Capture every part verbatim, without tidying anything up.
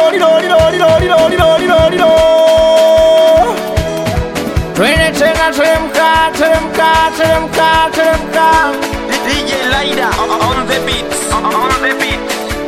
Twende tena teremka, teremka, teremka, teremka. D J Lida on the beat, on the beat.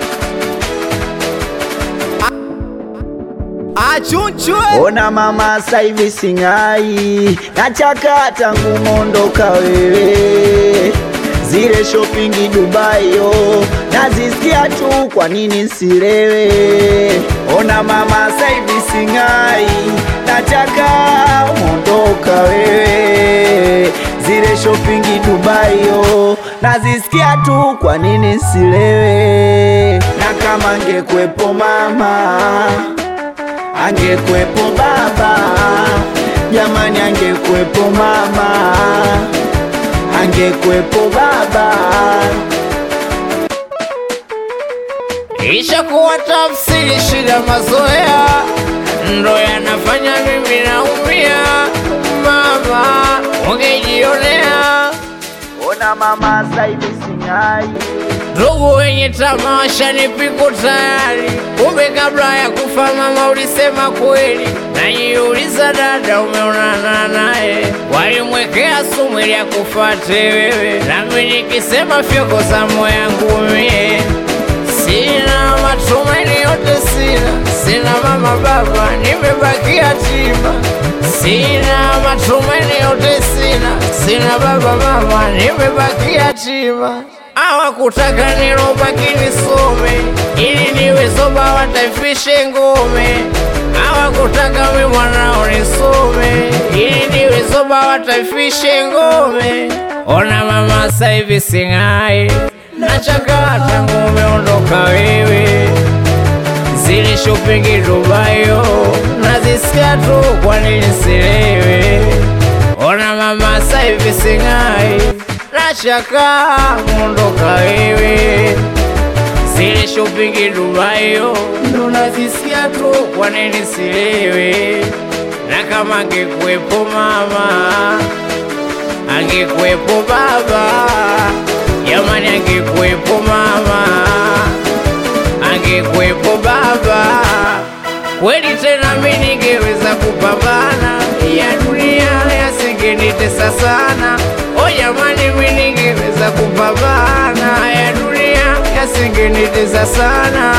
Achunchwe. Ona mama saivi singai, nachaka tangu mondoka wewe. Zile shopping Dubai yo, nazisikia tu kwa nini silewe. Ona mama saivi singai, nachaka mondoka wewe. Zile shopping Dubai yo, nazisikia tu kwa nini silewe. Na kama angekuepo mama, angekuepo baba, jamani angekuepo mama, angekuepo baba. Isha kuwa tafsiri shida mazoea, ndo yanafanya mimi naumia. Mama ungejionea. Ona mama saivi singai, Ndugu wenye tamasha nipiku tayari. Kumbe kabla ya kufa mama ulisema kweli. Najiuliza dada umeonana naye, walimwekea sumu ili akufate wewe. Nami nikisema fyoko za moyo yangu mie, sina matumaini yote sina. Sina mama baba nimebaki yatima. Sina matumaini yote sina. Sina baba mama nimebaki yatima. Hawakutaka nilobaki nisome, ili niwe soba wataifishe ngome. Hawakutaka mimi mwanao nisome, ili niwe soba wataifishe ngome. Ona mama saivi singai, nachaka tangu umeondoka wewe. Zile shopping Dubai yo, nazisikia tu kwa nini silewe. Ona mama saivi singai, nachaka mondoka wewe. Zile shopping Dubai yo, ndo nazisikia tu kwa nini silewe. Na kama angekuepo mama, angekuepo baba, jamani angekuepo mama, angekuepo baba. Kweli tena mimi ningeweza kupambana, ya dunia yasingenitesa sana. O jamani mimi ningeweza kupambana, ya dunia yasingenitesa sana.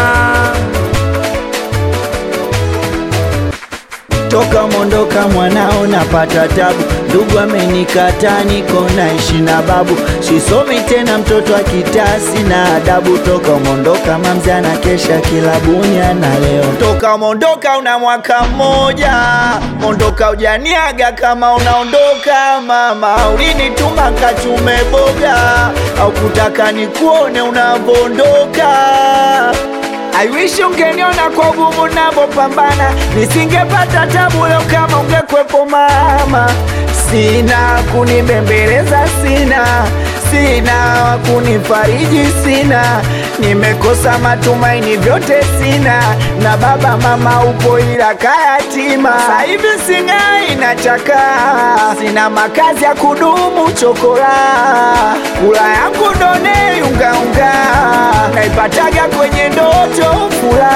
toka mondoka mwanao napata tabu. Ndugu amenikataa niko naishi na babu. Sisomi tena mtoto akitasi na adabu. Toka mondoka mamzi anakesha kilabuni ana leo. Toka mondoka una mwaka mmoja, mondoka ujaniaga kama unaondoka. Mama ulinituma kachume boga, au kutaka nikuone unavondoka. I wish ungeniona kwa gumu navopambana, nisingepata tabu leo kama ungekwepo mama. Sina kunibembeleza sina, sina wakunifariji sina. Nimekosa matumaini vyote sina, na baba mama upo ila kayatima. Sasa hivi singai nachaka, sina makazi ya kudumu chokola. Kula yangu done unga unga, naipataga kwenye ndoto fula.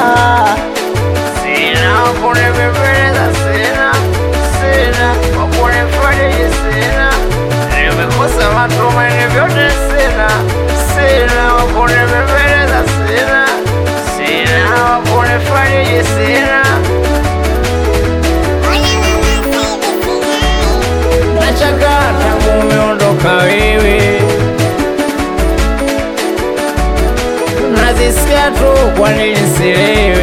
Sina wakunibembeleza sina, sina wakunifariji sina. Nimekosa matumaini vyote sina, sina wakunibembeleza sina, sina wakunifariji sina. Nachaka tangu umeondoka wewe, nazisikia tu kwa nini silewe.